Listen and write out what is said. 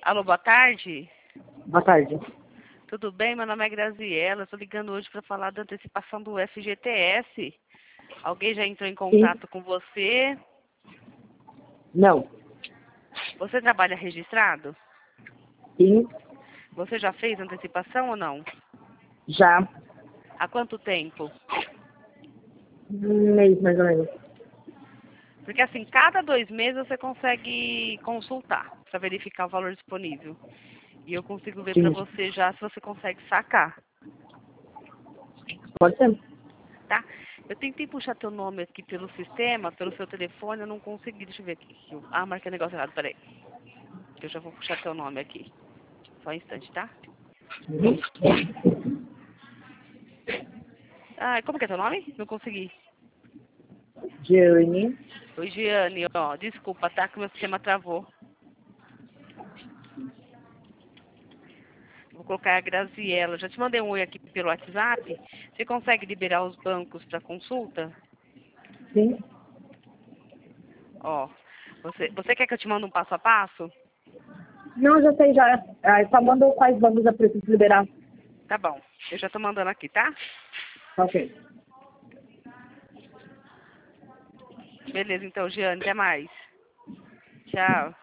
Alô, boa tarde. Boa tarde. Tudo bem? Meu nome é Graziela. Estou ligando hoje para falar da antecipação do FGTS. Alguém já entrou em contato com você? Não. Você trabalha registrado? Sim. Você já fez antecipação ou não? Já. Há quanto tempo? Um mês, mais ou menos. Porque assim, cada 2 meses você consegue consultar para verificar o valor disponível. E eu consigo ver para Sim. você já se você consegue sacar, Pode ser? tá? Eu tentei puxar teu nome aqui pelo sistema, pelo seu telefone, eu não consegui. Deixa eu ver aqui. Marquei o negócio errado, peraí. Eu já vou puxar teu nome aqui. Só um instante, tá? Ah, como que é teu nome? Não consegui. Jeane. Oi, Giane, ó, desculpa, tá? Que o meu sistema travou. Vou colocar a Graziella. Já te mandei um oi aqui pelo WhatsApp. Você consegue liberar os bancos para consulta? Sim. Ó, você quer que eu te mande um passo a passo? Não, já sei, já. Ah, só manda quais bancos eu preciso liberar. Tá bom, eu já tô mandando aqui, tá? Ok. Beleza, então, Giane, até mais. Tchau.